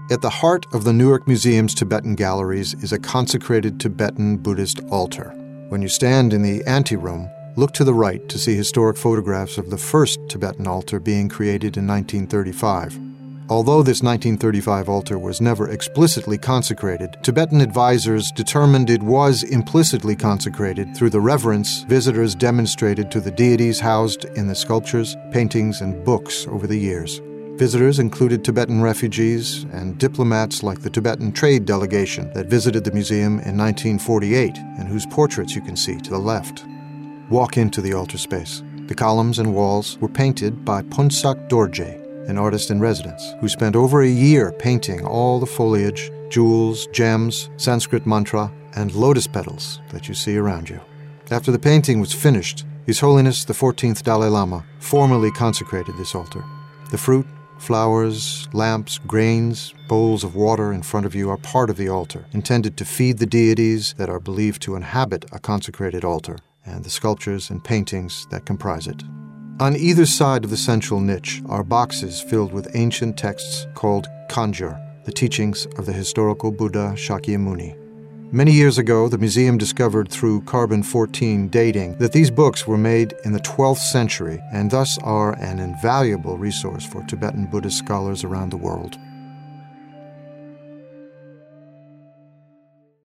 At the heart of the Newark Museum's Tibetan galleries is a consecrated Tibetan Buddhist altar. When you stand in the anteroom, look to the right to see historic photographs of the first Tibetan altar being created in 1935. Although this 1935 altar was never explicitly consecrated, Tibetan advisors determined it was implicitly consecrated through the reverence visitors demonstrated to the deities housed in the sculptures, paintings, and books over the years. Visitors included Tibetan refugees and diplomats like the Tibetan trade delegation that visited the museum in 1948 and whose portraits you can see to the left. Walk into the altar space. The columns and walls were painted by Phunsak Dorje, an artist-in-residence, who spent over a year painting all the foliage, jewels, gems, Sanskrit mantra, and lotus petals that you see around you. After the painting was finished, His Holiness the 14th Dalai Lama formally consecrated this altar. The fruit, flowers, lamps, grains, bowls of water in front of you are part of the altar, intended to feed the deities that are believed to inhabit a consecrated altar, and the sculptures and paintings that comprise it. On either side of the central niche are boxes filled with ancient texts called Kanjur, the teachings of the historical Buddha Shakyamuni. Many years ago, the museum discovered through carbon-14 dating that these books were made in the 12th century and thus are an invaluable resource for Tibetan Buddhist scholars around the world.